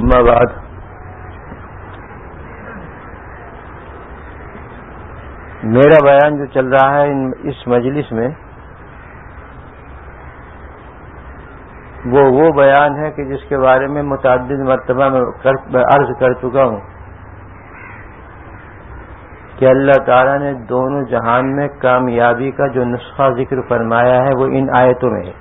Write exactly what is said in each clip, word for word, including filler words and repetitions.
اما بعد، میرا بیان جو چل رہا ہے اس مجلس میں وہ وہ بیان ہے کہ جس کے بارے میں متعدد مرتبہ میں عرض کر چکا ہوں کہ اللہ تعالیٰ نے دونوں جہان میں کامیابی کا جو نسخہ ذکر فرمایا ہے وہ ان آیتوں میں ہے۔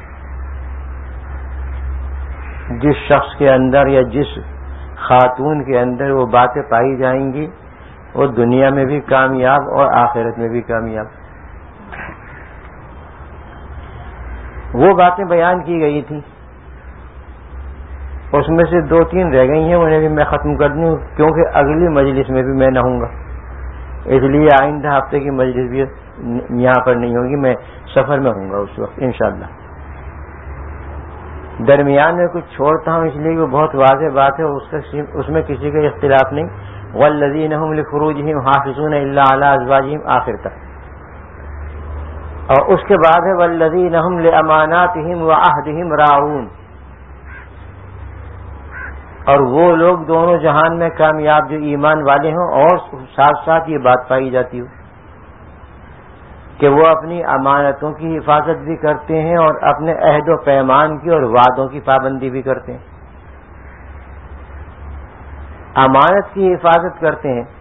جس شخص کے اندر یا جس خاتون کے اندر وہ باتیں پائی جائیں گی وہ دنیا میں بھی کامیاب اور آخرت میں بھی کامیاب۔ وہ باتیں بیان کی گئی تھی، اس میں سے دو تین رہ گئی ہیں، انہیں بھی میں ختم کر دوں کیونکہ اگلی مجلس میں بھی میں نہ ہوں گا، اس لیے آئندہ ہفتے کی مجلس بھی یہاں پر نہیں ہوگی، میں سفر میں ہوں گا اس وقت انشاءاللہ۔ درمیان میں کچھ چھوڑتا ہوں اس لیے کہ بہت واضح بات ہے، اس, اس میں کسی کا اختلاف نہیں۔ والذین هم لفروجهم حافظون الا علی ازواجهم آخر تک، اور اس کے بعد ہے والذین هم لاماناتهم وعهدهم راعون، اور وہ لوگ دونوں جہان میں کامیاب جو ایمان والے ہوں، اور ساتھ ساتھ یہ بات پائی جاتی ہو کہ وہ اپنی امانتوں کی حفاظت بھی کرتے ہیں اور اپنے عہد و پیمان کی اور وعدوں کی پابندی بھی کرتے ہیں۔ امانت کی حفاظت کرتے ہیں،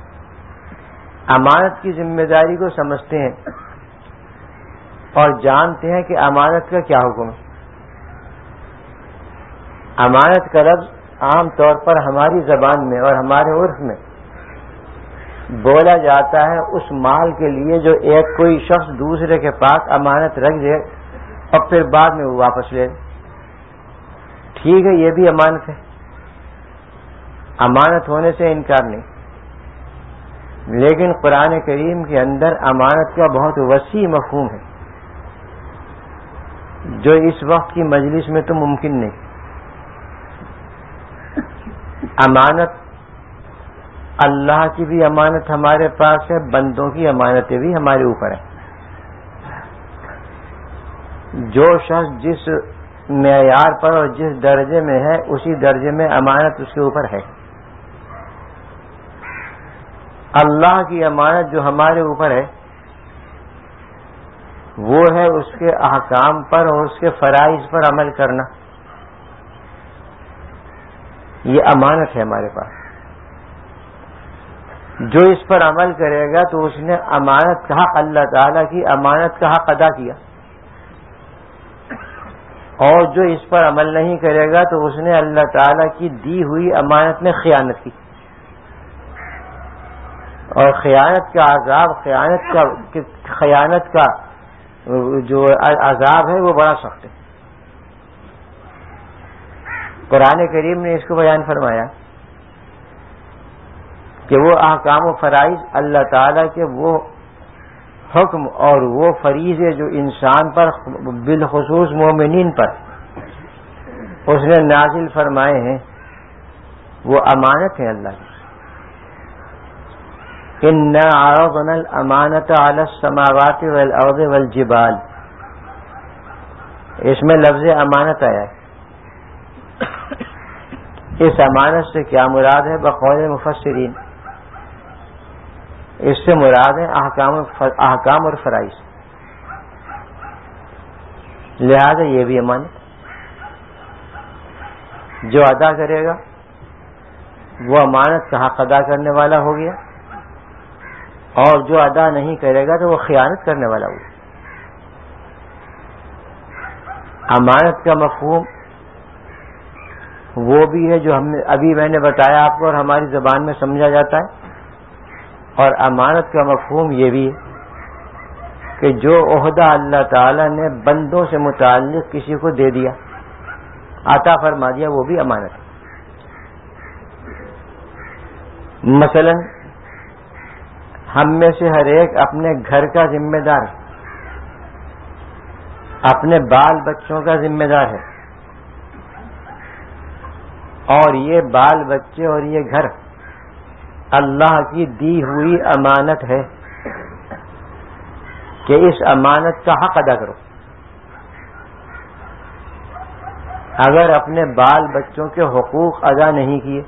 امانت کی ذمہ داری کو سمجھتے ہیں اور جانتے ہیں کہ امانت کا کیا حکم ہے۔ امانت کا لفظ عام طور پر ہماری زبان میں اور ہمارے عرف میں بولا جاتا ہے اس مال کے لیے جو ایک کوئی شخص دوسرے کے پاس امانت رکھ دے اور پھر بعد میں وہ واپس لے۔ ٹھیک ہے، یہ بھی امانت ہے، امانت ہونے سے انکار نہیں، لیکن قرآن کریم کے اندر امانت کا بہت وسیع مفہوم ہے جو اس وقت کی مجلس میں تو ممکن نہیں۔ امانت اللہ کی بھی امانت ہمارے پاس ہے، بندوں کی امانتیں بھی ہمارے اوپر ہیں۔ جو شخص جس معیار پر اور جس درجے میں ہے اسی درجے میں امانت اس کے اوپر ہے۔ اللہ کی امانت جو ہمارے اوپر ہے وہ ہے اس کے احکام پر اور اس کے فرائض پر عمل کرنا، یہ امانت ہے ہمارے پاس۔ جو اس پر عمل کرے گا تو اس نے امانت کا حق، اللہ تعالیٰ کی امانت کا حق ادا کیا، اور جو اس پر عمل نہیں کرے گا تو اس نے اللہ تعالیٰ کی دی ہوئی امانت میں خیانت کی، اور خیانت کا عذاب، خیانت کا خیانت کا جو عذاب ہے وہ بڑا سخت ہے۔ قرآن کریم نے اس کو بیان فرمایا کہ وہ احکام و فرائض اللہ تعالیٰ کے وہ حکم اور وہ فریضے جو انسان پر بالخصوص مومنین پر اس نے نازل فرمائے ہیں وہ امانت ہیں اللہ کی۔ اِنَّا عَرَضْنَا الْأَمَانَةَ عَلَى السَّمَاوَاتِ وَالْأَرْضِ وَالْجِبَالِ، اس میں لفظ امانت آیا ہے۔ اس امانت سے کیا مراد ہے؟ بقول مفسرین اس سے مراد ہے احکام احکام اور فرائض، لہذا یہ بھی امانت جو ادا کرے گا وہ امانت کا حق ادا کرنے والا ہو گیا، اور جو ادا نہیں کرے گا تو وہ خیانت کرنے والا ہو گیا۔ امانت کا مفہوم وہ بھی ہے جو ہم نے ابھی میں نے بتایا آپ کو اور ہماری زبان میں سمجھا جاتا ہے، اور امانت کا مفہوم یہ بھی ہے کہ جو عہدہ اللہ تعالیٰ نے بندوں سے متعلق کسی کو دے دیا، عطا فرما دیا، وہ بھی امانت ہے۔ مثلا ہم میں سے ہر ایک اپنے گھر کا ذمہ دار ہے، اپنے بال بچوں کا ذمہ دار ہے، اور یہ بال بچے اور یہ گھر اللہ کی دی ہوئی امانت ہے کہ اس امانت کا حق ادا کرو۔ اگر اپنے بال بچوں کے حقوق ادا نہیں کیے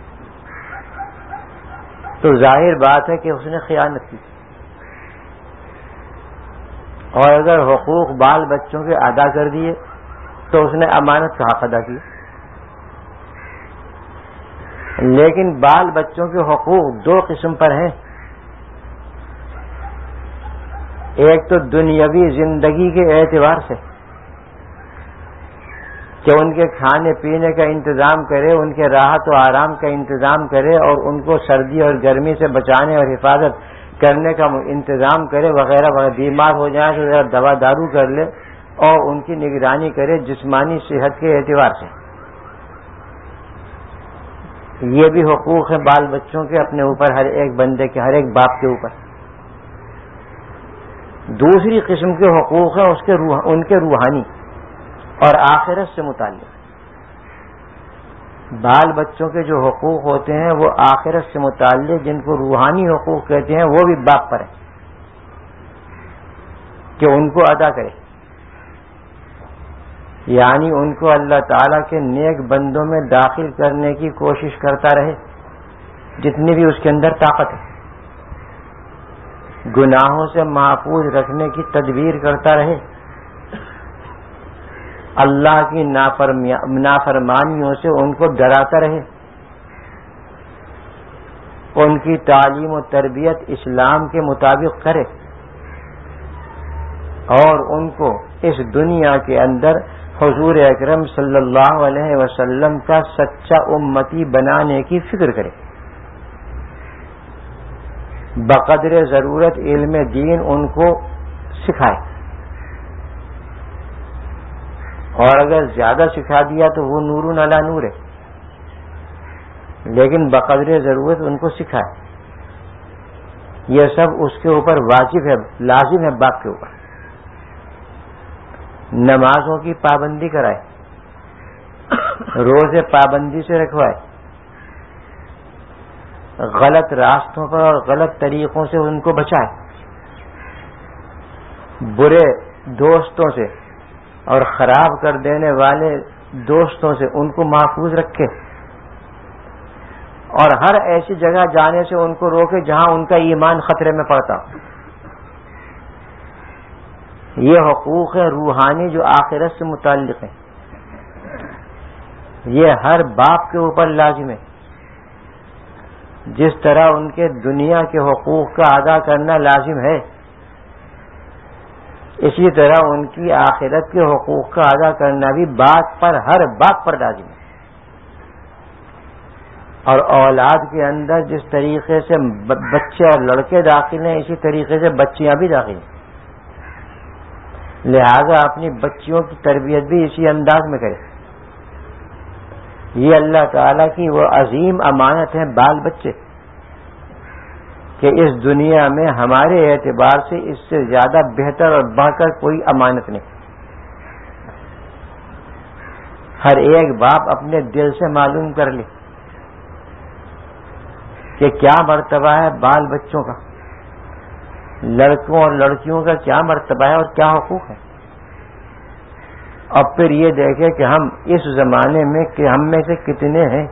تو ظاہر بات ہے کہ اس نے خیانت کی، اور اگر حقوق بال بچوں کے ادا کر دیے تو اس نے امانت کا حق ادا کیا۔ لیکن بال بچوں کے حقوق دو قسم پر ہیں، ایک تو دنیاوی زندگی کے اعتبار سے کہ ان کے کھانے پینے کا انتظام کرے، ان کے راحت و آرام کا انتظام کرے، اور ان کو سردی اور گرمی سے بچانے اور حفاظت کرنے کا انتظام کرے وغیرہ وغیرہ، بیمار ہو جائیں تو ذرا دوا دارو کر لے اور ان کی نگرانی کرے جسمانی صحت کے اعتبار سے۔ یہ بھی حقوق ہیں بال بچوں کے اپنے اوپر، ہر ایک بندے کے، ہر ایک باپ کے اوپر۔ دوسری قسم کے حقوق ہیں اس کے روح ان کے روحانی اور آخرت سے متعلق۔ بال بچوں کے جو حقوق ہوتے ہیں وہ آخرت سے متعلق، جن کو روحانی حقوق کہتے ہیں، وہ بھی باپ پر ہے کہ ان کو ادا کرے، یعنی ان کو اللہ تعالیٰ کے نیک بندوں میں داخل کرنے کی کوشش کرتا رہے جتنی بھی اس کے اندر طاقت ہے، گناہوں سے محفوظ رکھنے کی تدبیر کرتا رہے، اللہ کی نافرمانیوں سے ان کو ڈراتا رہے، ان کی تعلیم و تربیت اسلام کے مطابق کرے، اور ان کو اس دنیا کے اندر حضور اکرم صلی اللہ علیہ وسلم کا سچا امتی بنانے کی فکر کرے، بقدر ضرورت علم دین ان کو سکھائے، اور اگر زیادہ سکھا دیا تو وہ نور علی نور ہے، لیکن بقدر ضرورت ان کو سکھائے۔ یہ سب اس کے اوپر واجب ہے، لازم ہے باپ کے اوپر۔ نمازوں کی پابندی کرائے، روزے پابندی سے رکھوائے، غلط راستوں پر اور غلط طریقوں سے ان کو بچائے، برے دوستوں سے اور خراب کر دینے والے دوستوں سے ان کو محفوظ رکھے، اور ہر ایسی جگہ جانے سے ان کو روکے جہاں ان کا ایمان خطرے میں پڑتا۔ یہ حقوق ہیں روحانی جو آخرت سے متعلق ہیں، یہ ہر باپ کے اوپر لازم ہے۔ جس طرح ان کے دنیا کے حقوق کا ادا کرنا لازم ہے، اسی طرح ان کی آخرت کے حقوق کا ادا کرنا بھی باپ پر، ہر باپ پر لازم ہے۔ اور اولاد کے اندر جس طریقے سے بچے اور لڑکے داخل ہیں، اسی طریقے سے بچیاں بھی داخل ہیں، لہذا اپنی بچیوں کی تربیت بھی اسی انداز میں کرے۔ یہ اللہ تعالیٰ کی وہ عظیم امانت ہے بال بچے، کہ اس دنیا میں ہمارے اعتبار سے اس سے زیادہ بہتر اور بڑھ کر کوئی امانت نہیں۔ ہر ایک باپ اپنے دل سے معلوم کر لے کہ کیا مرتبہ ہے بال بچوں کا، لڑکوں اور لڑکیوں کا کیا مرتبہ ہے اور کیا حقوق ہے، اور پھر یہ دیکھے کہ ہم اس زمانے میں کہ ہم میں سے کتنے ہیں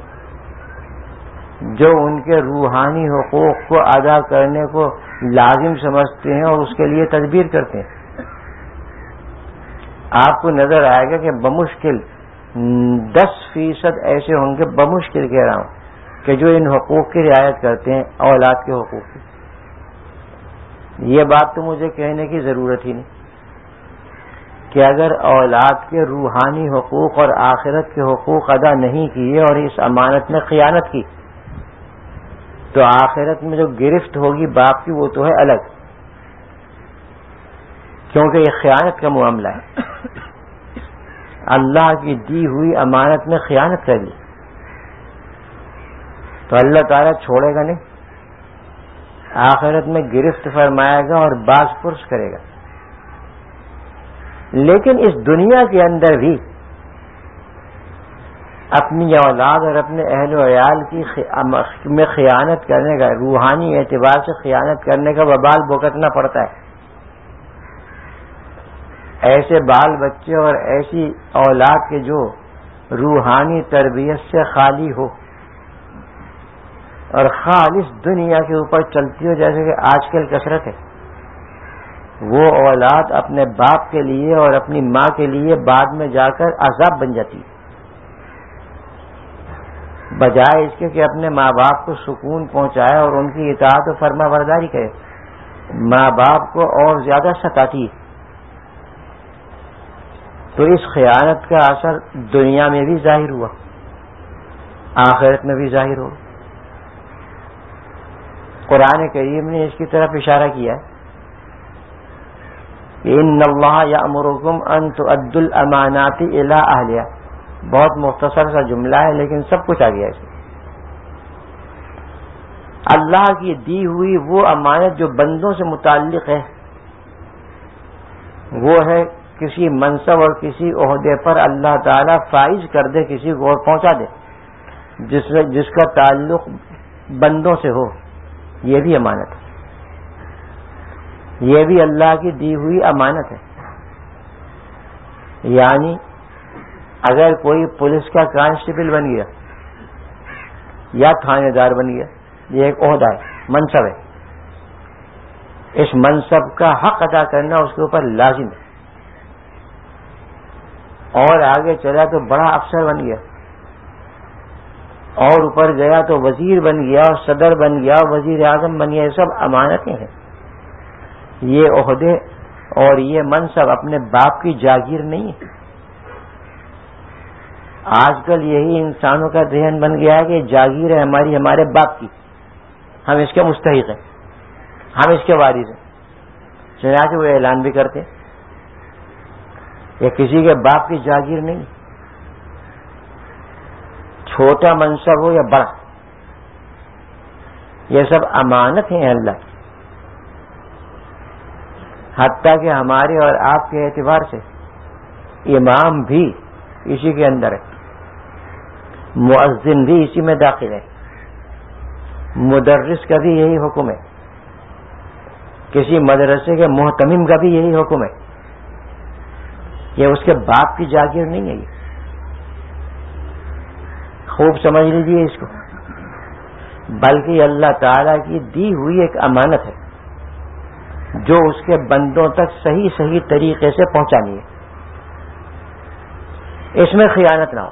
جو ان کے روحانی حقوق کو ادا کرنے کو لازم سمجھتے ہیں اور اس کے لیے تدبیر کرتے ہیں۔ آپ کو نظر آئے گا کہ بمشکل دس فیصد ایسے ہوں گے، بمشکل کہہ رہا ہوں، کہ جو ان حقوق کی رعایت کرتے ہیں، اولاد کے حقوق کی۔ یہ بات تو مجھے کہنے کی ضرورت ہی نہیں کہ اگر اولاد کے روحانی حقوق اور آخرت کے حقوق ادا نہیں کیے اور اس امانت میں خیانت کی، تو آخرت میں جو گرفت ہوگی باپ کی وہ تو ہے الگ، کیونکہ یہ خیانت کا معاملہ ہے، اللہ کی دی ہوئی امانت میں خیانت کر لی تو اللہ تعالیٰ چھوڑے گا نہیں، آخرت میں گرفت فرمائے گا اور باز پرس کرے گا۔ لیکن اس دنیا کے اندر بھی اپنی اولاد اور اپنے اہل و عیال کی میں خیانت کرنے کا، روحانی اعتبار سے خیانت کرنے کا وبال بھگتنا پڑتا ہے۔ ایسے بال بچے اور ایسی اولاد کے جو روحانی تربیت سے خالی ہو اور خالص دنیا کے اوپر چلتی ہو، جیسے کہ آج کل کثرت ہے، وہ اولاد اپنے باپ کے لیے اور اپنی ماں کے لیے بعد میں جا کر عذاب بن جاتی ہے، بجائے اس کے کہ اپنے ماں باپ کو سکون پہنچائے اور ان کی اطاعت و فرما برداری کرے، ماں باپ کو اور زیادہ ستاتی ہے۔ تو اس خیانت کا اثر دنیا میں بھی ظاہر ہوا، آخرت میں بھی ظاہر ہو۔ قرآن کریم نے اس کی طرف اشارہ کیا ہے کہ ان اللہ یأمرکم ان تؤدوا الامانات الی اہلہا، بہت مختصر سا جملہ ہے لیکن سب کچھ آ گیا اس میں۔ اللہ کی دی ہوئی وہ امانت جو بندوں سے متعلق ہے، وہ ہے کسی منصب اور کسی عہدے پر اللہ تعالیٰ فائز کر دے کسی کو اور پہنچا دے، جس میں جس کا تعلق بندوں سے ہو، یہ بھی امانت ہے، یہ بھی اللہ کی دی ہوئی امانت ہے۔ یعنی اگر کوئی پولیس کا کانسٹیبل بن گیا یا تھانے دار بن گیا، یہ ایک عہدہ ہے، منصب ہے، اس منصب کا حق ادا کرنا اس کے اوپر لازم ہے، اور آگے چلا تو بڑا افسر بن گیا، اور اوپر گیا تو وزیر بن گیا اور صدر بن گیا اور وزیر اعظم بن گیا، یہ سب امانتیں ہیں۔ یہ عہدے اور یہ منصب اپنے باپ کی جاگیر نہیں ہے۔ آج کل یہی انسانوں کا ذہن بن گیا ہے کہ جاگیر ہے ہماری ہمارے باپ کی، ہم اس کے مستحق ہیں، ہم اس کے وارث ہیں، چنانچہ وہ اعلان بھی کرتے ہیں یہ کسی کے باپ کی جاگیر نہیں، چھوٹا منصب ہو یا بڑا، یہ سب امانت ہیں اللہ کی۔ حتیٰ کہ ہمارے اور آپ کے اعتبار سے امام بھی اسی کے اندر ہے، مؤذن بھی اسی میں داخل ہے، مدرس کا بھی یہی حکم ہے، کسی مدرسے کے محتمم کا بھی یہی حکم ہے، یہ اس کے باپ کی جاگیر نہیں ہے۔ یہ خوب سمجھ لیجیے اس کو، بلکہ اللہ تعالیٰ کی دی ہوئی ایک امانت ہے جو اس کے بندوں تک صحیح صحیح طریقے سے پہنچانی ہے، اس میں خیانت نہ ہو۔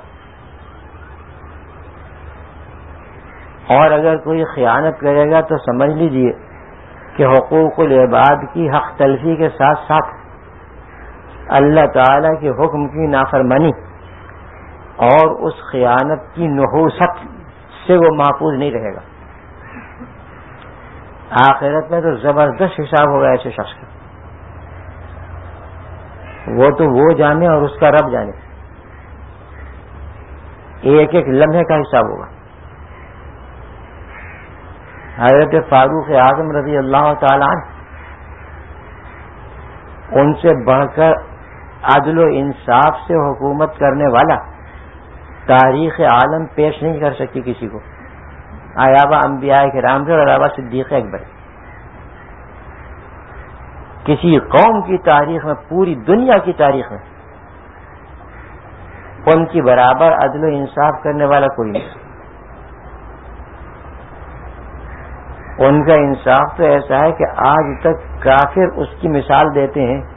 اور اگر کوئی خیانت کرے گا تو سمجھ لیجیے کہ حقوق العباد کی حق تلفی کے ساتھ ساتھ اللہ تعالیٰ کے حکم کی نافرمانی اور اس خیانت کی نحوست سے وہ محفوظ نہیں رہے گا۔ آخرت میں تو زبردست حساب ہوگا ایسے شخص کا، وہ تو وہ جانے اور اس کا رب جانے، ایک ایک لمحے کا حساب ہوگا۔ حضرت فاروق اعظم رضی اللہ تعالیٰ عنہ، ان سے بڑھ کر عدل و انصاف سے حکومت کرنے والا تاریخ عالم پیش نہیں کر سکتی کسی کو، علاوہ انبیاء کرام سے اور علاوہ صدیق اکبر۔ کسی قوم کی تاریخ میں، پوری دنیا کی تاریخ میں ان کی برابر عدل و انصاف کرنے والا کوئی نہیں۔ ان کا انصاف تو ایسا ہے کہ آج تک کافر اس کی مثال دیتے ہیں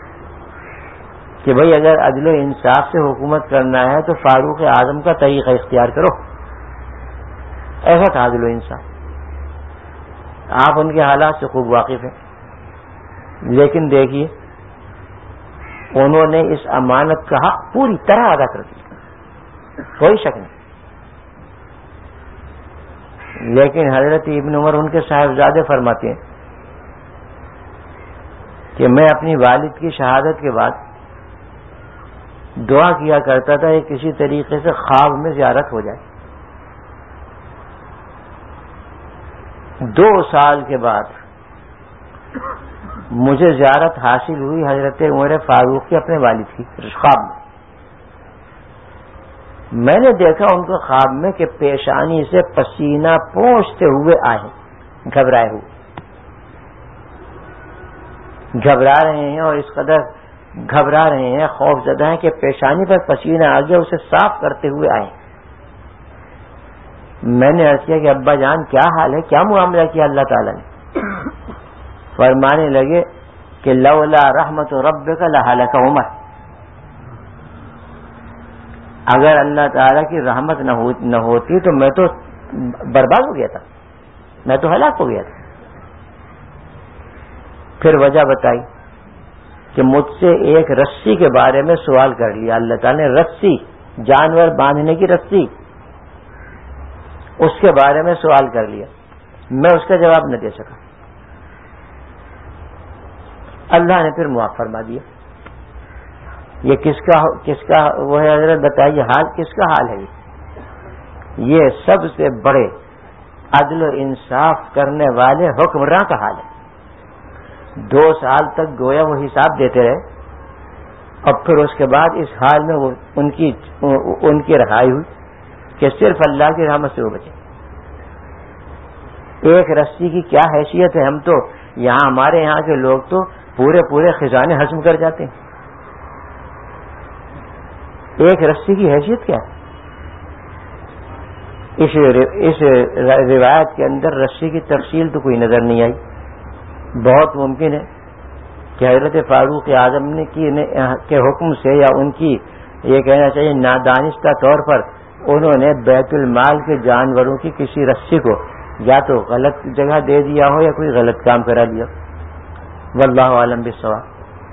کہ بھئی اگر عدل و انصاف سے حکومت کرنا ہے تو فاروق اعظم کا طریقہ اختیار کرو، ایسا تھا عدل و انصاف۔ آپ ان کے حالات سے خوب واقف ہیں، لیکن دیکھیے انہوں نے اس امانت کا حق پوری طرح ادا کر دیا، کوئی شک نہیں۔ لیکن حضرت ابن عمر ان کے صاحبزادے فرماتے ہیں کہ میں اپنی والد کی شہادت کے بعد دعا کیا کرتا تھا کہ کسی طریقے سے خواب میں زیارت ہو جائے۔ دو سال کے بعد مجھے زیارت حاصل ہوئی حضرت عمر فاروق کی اپنے والد کی خواب میں۔ میں نے دیکھا ان کو خواب میں کہ پیشانی سے پسینہ پوچھتے ہوئے آئے، گھبرائے ہوئے، گھبرا رہے ہیں اور اس قدر گھبرا رہے ہیں، خوف زدہ ہیں کہ پیشانی پر پسینہ آ گیا، اسے صاف کرتے ہوئے آئے۔ میں نے عرض کیا کہ ابا جان کیا حال ہے، کیا معاملہ کیا اللہ تعالیٰ نے؟ فرمانے لگے کہ لولا رحمت ربک لہلک عمر، اگر اللہ تعالیٰ کی رحمت نہ ہو نہ ہوتی تو میں تو برباد ہو گیا تھا، میں تو ہلاک ہو گیا تھا۔ پھر وجہ بتائی کہ مجھ سے ایک رسی کے بارے میں سوال کر لیا اللہ تعالیٰ نے، رسی، جانور باندھنے کی رسی، اس کے بارے میں سوال کر لیا، میں اس کا جواب نہ دے سکا۔ اللہ نے پھر معاف فرما دیا۔ یہ کس کا کس کا وہ ہے حضرت بتائیے، حال کس کا حال ہے؟ یہ یہ سب سے بڑے عدل و انصاف کرنے والے حکمراں کا حال ہے۔ دو سال تک گویا وہ حساب دیتے رہے، اور پھر اس کے بعد اس حال میں وہ ان کی ان کی رہائی ہوئی کہ صرف اللہ کی رحمت سے وہ بچے۔ ایک رسی کی کیا حیثیت ہے؟ ہم تو یہاں ہمارے یہاں کے لوگ تو پورے پورے خزانے ہضم کر جاتے ہیں۔ ایک رسی کی حیثیت کیا ہے؟ اس اس روایت کے اندر رسی کی تفصیل تو کوئی نظر نہیں آئی۔ بہت ممکن ہے کہ حضرت فاروق اعظم نے کی کے حکم سے یا ان کی یہ کہنا چاہیے نادانستہ طور پر انہوں نے بیت المال کے جانوروں کی کسی رسی کو یا تو غلط جگہ دے دیا ہو یا کوئی غلط کام کرا دیا، واللہ عالم بالصواب۔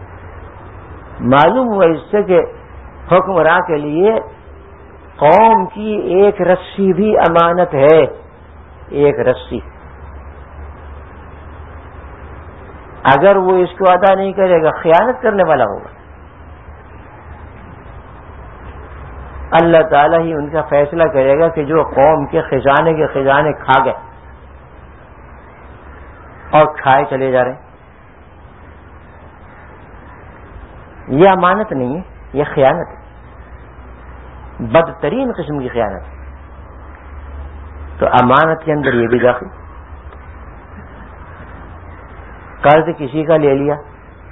معلوم ہوا اس سے کہ حکمراں کے لیے قوم کی ایک رسی بھی امانت ہے، ایک رسی۔ اگر وہ اس کو ادا نہیں کرے گا خیانت کرنے والا ہوگا۔ اللہ تعالیٰ ہی ان کا فیصلہ کرے گا کہ جو قوم کے خزانے کے خزانے کھا گئے اور کھائے چلے جا رہے ہیں، یہ امانت نہیں ہے، یہ خیانت ہے، بدترین قسم کی خیانت ہے۔ تو امانت کے اندر یہ بھی داخل۔ قرض کسی کا لے لیا،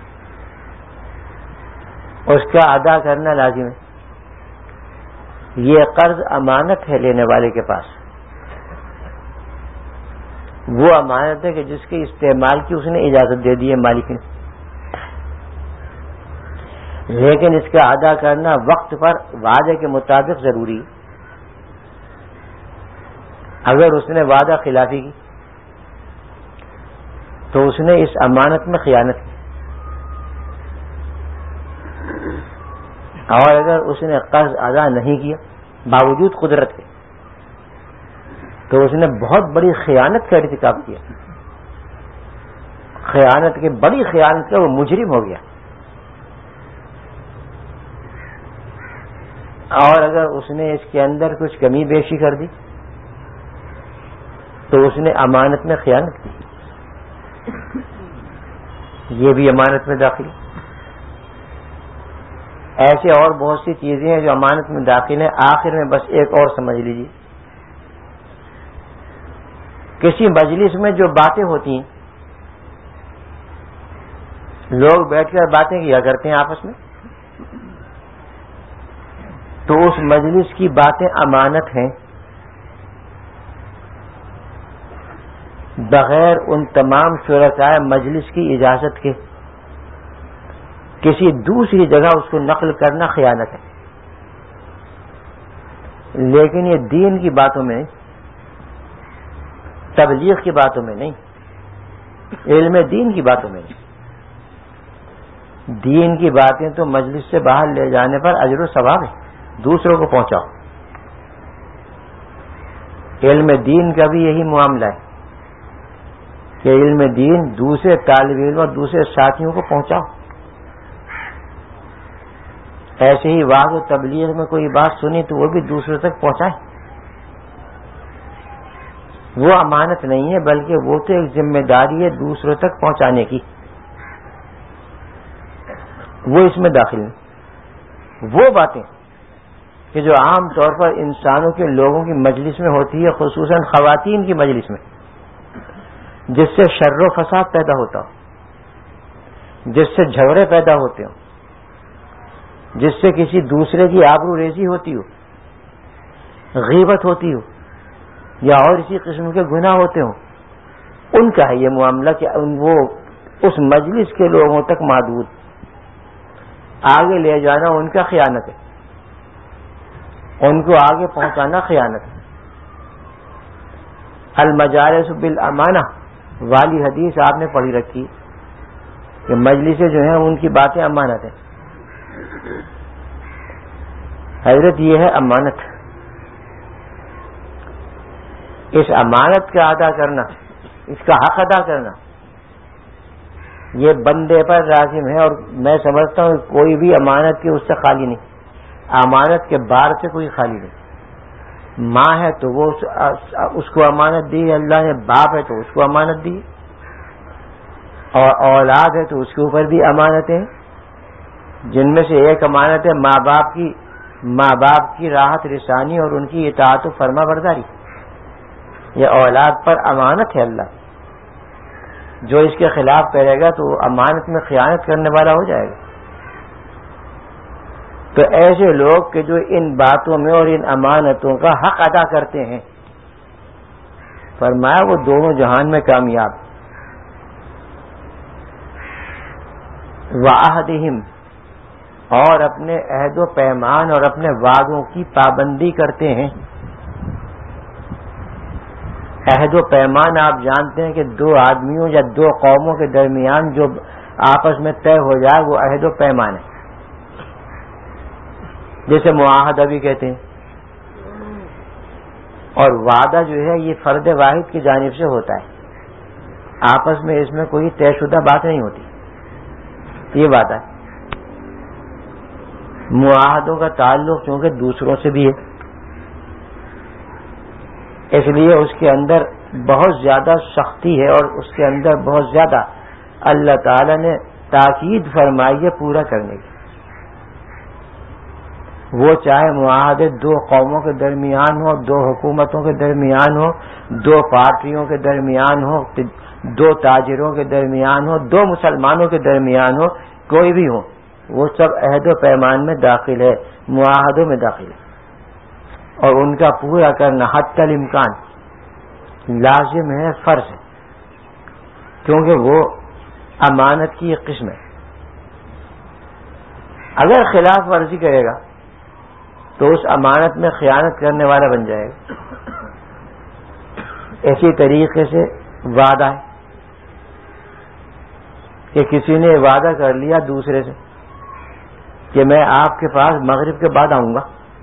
اس کا ادا کرنا لازم ہے۔ یہ قرض امانت ہے لینے والے کے پاس، وہ امانت ہے کہ جس کے استعمال کی اس نے اجازت دے دی ہے مالک نے، لیکن اس کا ادا کرنا وقت پر وعدے کے مطابق ضروری ہے۔ اگر اس نے وعدہ خلافی کی تو اس نے اس امانت میں خیانت کی، اور اگر اس نے قرض ادا نہیں کیا باوجود قدرت کے تو اس نے بہت بڑی خیانت کا ارتکاب کیا، خیانت کی بڑی خیانت کا وہ مجرم ہو گیا۔ اور اگر اس نے اس کے اندر کچھ کمی بیشی کر دی تو اس نے امانت میں خیانت کی، یہ بھی امانت میں داخل۔ ایسے اور بہت سی چیزیں ہیں جو امانت میں داخل ہیں۔ آخر میں بس ایک اور سمجھ لیجیے، کسی مجلس میں جو باتیں ہوتی ہیں، لوگ بیٹھ کر باتیں کیا کرتے ہیں آپس میں، تو اس مجلس کی باتیں امانت ہیں، بغیر ان تمام شرکائے مجلس کی اجازت کے کسی دوسری جگہ اس کو نقل کرنا خیانت ہے۔ لیکن یہ دین کی باتوں میں نہیں، تبلیغ کی باتوں میں نہیں، علم دین کی باتوں میں نہیں۔ دین کی باتیں تو مجلس سے باہر لے جانے پر اجر و ثواب ہے، دوسروں کو پہنچاؤ۔ علم دین کا بھی یہی معاملہ ہے کہ علم دین دوسرے طالب علم اور دوسرے ساتھیوں کو پہنچاؤ۔ ایسے ہی واعظ و تبلیغ میں کوئی بات سنی تو وہ بھی دوسروں تک پہنچائے۔ وہ امانت نہیں ہے بلکہ وہ تو ایک ذمہ داری ہے دوسروں تک پہنچانے کی، وہ اس میں داخل نہیں۔ وہ باتیں کہ جو عام طور پر انسانوں کے لوگوں کی مجلس میں ہوتی ہے، خصوصاً خواتین کی مجلس میں، جس سے شر و فساد پیدا ہوتا ہو، جس سے جھگڑے پیدا ہوتے ہوں، جس سے کسی دوسرے کی آبرو ریزی ہوتی ہو، غیبت ہوتی ہو یا اور اسی قسم کے گناہ ہوتے ہوں، ان کا ہے یہ معاملہ کہ وہ اس مجلس کے لوگوں تک محدود، آگے لے جانا ان کا خیانت ہے، ان کو آگے پہنچانا خیانت ہے۔ المجالس بالامانہ والی حدیث آپ نے پڑھی رکھی کہ مجلسیں جو ہیں ان کی باتیں امانت ہیں۔ حضرت یہ ہے امانت، اس امانت کا ادا کرنا، اس کا حق ادا کرنا یہ بندے پر لازم ہے، اور میں سمجھتا ہوں کوئی بھی امانت کی اس سے خالی نہیں، امانت کے بار سے کوئی خالی نہیں۔ ماں ہے تو وہ اس کو امانت دی اللہ نے، باپ ہے تو اس کو امانت دی، اور اولاد ہے تو اس کے اوپر بھی امانتیں، جن میں سے ایک امانت ہے ماں باپ کی ماں باپ کی راحت رسانی اور ان کی اطاعت و فرما برداری، یہ اولاد پر امانت ہے اللہ، جو اس کے خلاف کرے گا تو امانت میں خیانت کرنے والا ہو جائے گا۔ تو ایسے لوگ کہ جو ان باتوں میں اور ان امانتوں کا حق ادا کرتے ہیں، فرمایا وہ دونوں جہان میں کامیاب۔ وعہدہم، اور اپنے عہد و پیمان اور اپنے وعدوں کی پابندی کرتے ہیں۔ عہد و پیمان آپ جانتے ہیں کہ دو آدمیوں یا دو قوموں کے درمیان جو آپس میں طے ہو جائے وہ عہد و پیمان ہے، جسے معاہدہ بھی کہتے ہیں۔ اور وعدہ جو ہے یہ فرد واحد کی جانب سے ہوتا ہے، آپس میں اس میں کوئی طے شدہ بات نہیں ہوتی، یہ وعدہ ہے۔ معاہدوں کا تعلق چونکہ دوسروں سے بھی ہے، اس لیے اس کے اندر بہت زیادہ سختی ہے اور اس کے اندر بہت زیادہ اللہ تعالی نے تاکید فرمائی ہے پورا کرنے کی۔ وہ چاہے معاہدے دو قوموں کے درمیان ہو، دو حکومتوں کے درمیان ہو، دو پارٹیوں کے درمیان ہو، دو تاجروں کے درمیان ہو، دو مسلمانوں کے درمیان ہو، کوئی بھی ہو، وہ سب عہد و پیمان میں داخل ہے، معاہدوں میں داخل ہے، اور ان کا پورا کرنا حتی الامکان لازم ہے، فرض ہے، کیونکہ وہ امانت کی ایک قسم ہے۔ اگر خلاف ورزی کرے گا تو اس امانت میں خیانت کرنے والا بن جائے گا۔ اسی طریقے سے وعدہ ہے کہ کسی نے وعدہ کر لیا دوسرے سے کہ میں آپ کے پاس مغرب کے بعد آؤں گا،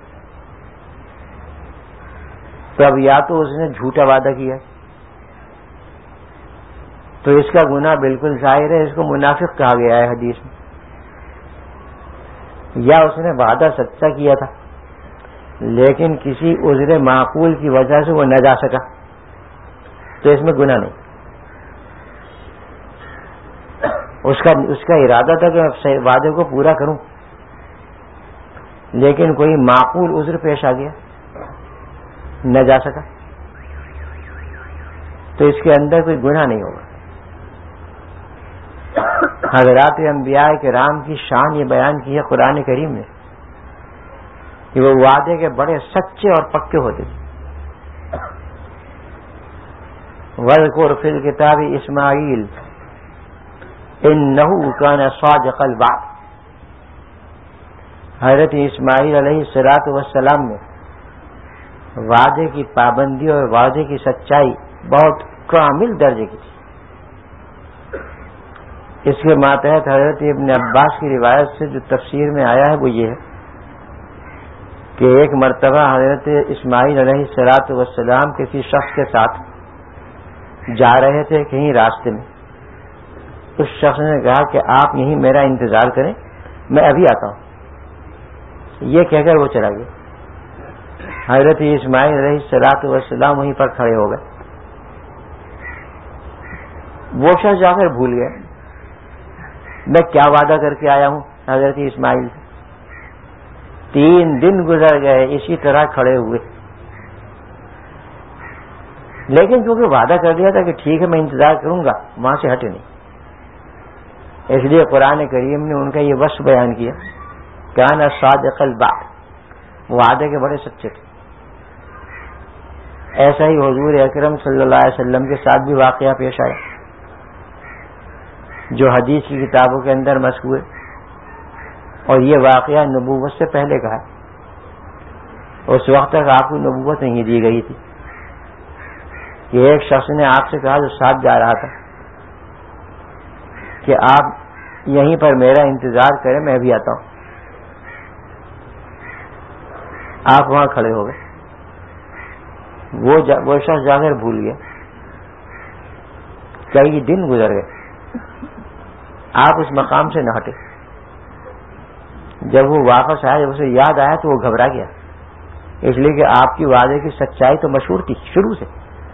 تو اب یا تو اس نے جھوٹا وعدہ کیا تو اس کا گناہ بالکل ظاہر ہے، اس کو منافق کہا گیا ہے حدیث میں، یا اس نے وعدہ سچا کیا تھا لیکن کسی عذر معقول کی وجہ سے وہ نہ جا سکا، تو اس میں گناہ نہیں۔ اس کا اس کا ارادہ تھا کہ میں وعدے کو پورا کروں، لیکن کوئی معقول عذر پیش آ گیا، نہ جا سکا، تو اس کے اندر کوئی گناہ نہیں ہوگا۔ حضرات انبیاء کرام کی شان یہ بیان کی ہے قرآن کریم نے کہ وہ وعدے کے بڑے سچے اور پکے ہوتے تھے۔ وَاذْكُرْ فِي الْكِتَابِ إِسْمَاعِيلَ إِنَّهُ كَانَ صَادِقَ الْوَعْدِ۔ حضرت اسماعیل علیہ الصلوۃ والسلام نے وعدے کی پابندی اور وعدے کی سچائی بہت کامل درجے کی تھی۔ اس کے ماتحت حضرت ابن عباس کی روایت سے جو تفسیر میں آیا ہے وہ یہ ہے کہ ایک مرتبہ حضرت اسماعیل علیہ الصلوۃ والسلام کسی شخص کے ساتھ جا رہے تھے کہیں راستے میں، اس شخص نے کہا کہ آپ یہیں میرا انتظار کریں، میں ابھی آتا ہوں، یہ کہہ کر وہ چلا گیا۔ حضرت اسماعیل علیہ الصلوۃ والسلام وہیں پر کھڑے ہو گئے۔ وہ شخص جا کر بھول گئے میں کیا وعدہ کر کے آیا ہوں حضرت اسماعیل سے۔ تین دن گزر گئے اسی طرح کھڑے ہوئے، لیکن کیونکہ وعدہ کر دیا تھا کہ ٹھیک ہے میں انتظار کروں گا، وہاں سے ہٹے نہیں۔ اس لیے قرآن کریم نے ان کا یہ وصف بیان کیا کان صادق الوعد، وعدے کے بڑے سچے تھے. ایسا ہی حضور اکرم صلی اللہ علیہ وسلم کے ساتھ بھی واقعہ پیش آیا جو حدیث کی کتابوں کے اندر مذکور ہے، اور یہ واقعہ نبوت سے پہلے کا ہے. اس وقت تک آپ کو نبوت نہیں دی گئی تھی کہ ایک شخص نے آپ سے کہا جو ساتھ جا رہا تھا کہ آپ یہیں پر میرا انتظار کریں، میں بھی آتا ہوں. آپ وہاں کھڑے ہو گئے، وہ جا وہ شخص جا کر بھول گیا. کئی دن گزر گئے، آپ اس مقام سے نہ ہٹے. جب وہ واپس آیا، جب اسے یاد آیا تو وہ گھبرا گیا، اس لیے کہ آپ کی وعدے کی سچائی تو مشہور تھی شروع سے.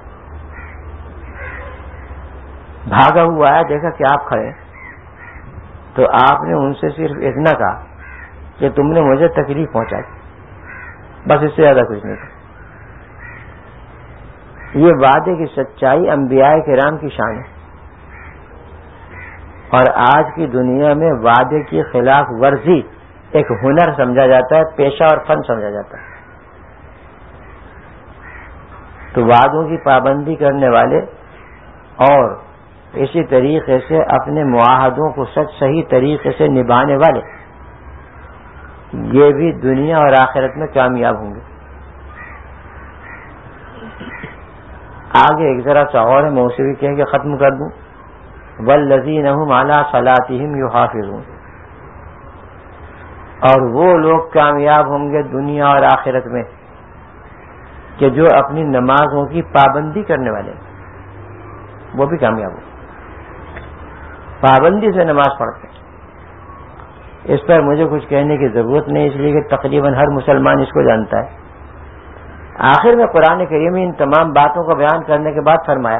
بھاگا ہوا آیا، دیکھا کہ آپ کھڑے ہیں، تو آپ نے ان سے صرف اتنا کہا کہ تم نے مجھے تکلیف پہنچائی، بس اس سے زیادہ کچھ نہیں کہا. یہ وعدے کی سچائی انبیاء کرام کی شان ہے، اور آج کی دنیا میں وعدے کی خلاف ورزی ایک ہنر سمجھا جاتا ہے، پیشہ اور فن سمجھا جاتا ہے. تو وعدوں کی پابندی کرنے والے اور اسی طریقے سے اپنے معاہدوں کو سچ صحیح طریقے سے نبھانے والے، یہ بھی دنیا اور آخرت میں کامیاب ہوں گے. آگے ایک ذرا سا اور ہے، میں اسے بھی کہہ کے ختم کر دوں. والذین هم علی صلاتهم یحافظون، اور وہ لوگ کامیاب ہوں گے دنیا اور آخرت میں کہ جو اپنی نمازوں کی پابندی کرنے والے، وہ بھی کامیاب ہوں. پابندی سے نماز پڑھتے ہیں، اس پر مجھے کچھ کہنے کی ضرورت نہیں، اس لیے کہ تقریباً ہر مسلمان اس کو جانتا ہے. آخر میں قرآن کریم ان تمام باتوں کو بیان کرنے کے بعد فرمایا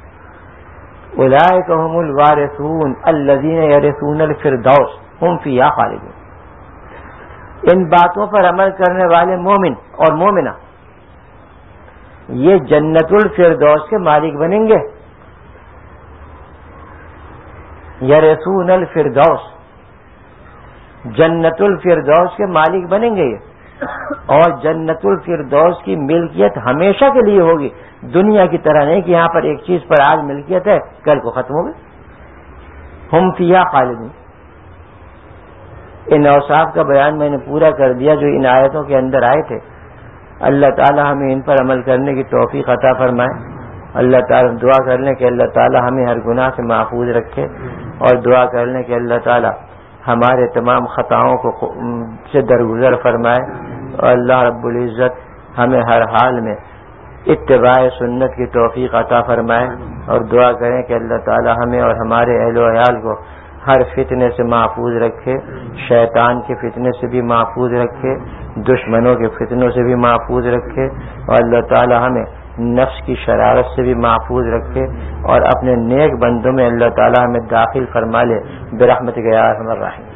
اولئک هم الوارثون الذین یرثون الفردوس هم فیہا خالدون. ان باتوں پر عمل کرنے والے مومن اور مومنہ یہ جنت الفردوس کے مالک بنیں گے. یرثون الفردوس، جنت الفردوس کے مالک بنیں گے یہ، اور جنت الفردوس کی ملکیت ہمیشہ کے لیے ہوگی، دنیا کی طرح نہیں کہ یہاں پر ایک چیز پر آج ملکیت ہے کل کو ختم ہوگی. ہم فیہا خالدون. ان اوصاف کا بیان میں نے پورا کر دیا جو ان آیتوں کے اندر آئے تھے. اللہ تعالی ہمیں ان پر عمل کرنے کی توفیق عطا فرمائے. اللہ تعالی دعا کر لیں کہ اللہ تعالی ہمیں ہر گناہ سے محفوظ رکھے، اور دعا کر لیں کہ اللہ تعالی ہمارے تمام خطاؤں کو سے درگزر فرمائے، اور اللہ رب العزت ہمیں ہر حال میں اتباع سنت کی توفیق عطا فرمائے. اور دعا کریں کہ اللہ تعالی ہمیں اور ہمارے اہل و عیال کو ہر فتنے سے محفوظ رکھے، شیطان کے فتنے سے بھی محفوظ رکھے، دشمنوں کے فتنوں سے بھی محفوظ رکھے، اور اللہ تعالی ہمیں نفس کی شرارت سے بھی محفوظ رکھے، اور اپنے نیک بندوں میں اللہ تعالی ہمیں داخل فرما لے برحمتک یا ارحم الراحمین.